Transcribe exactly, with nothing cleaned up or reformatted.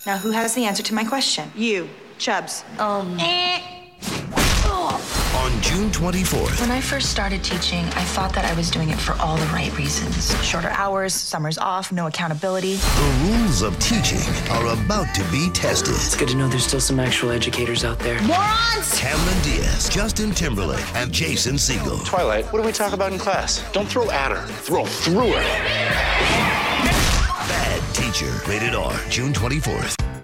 Now, who has the answer to my question? You, Chubbs. Um. On June twenty-fourth. When I first started teaching, I thought that I was doing it for all the right reasons. Shorter hours, summers off, no accountability. The rules of teaching are about to be tested. It's good to know there's still some actual educators out there. Morons! Cameron Diaz, Justin Timberlake, and Jason Segel. Twilight, what do we talk about in class? Don't throw at her. Throw through her. Bad Teacher. Rated R. June twenty-fourth.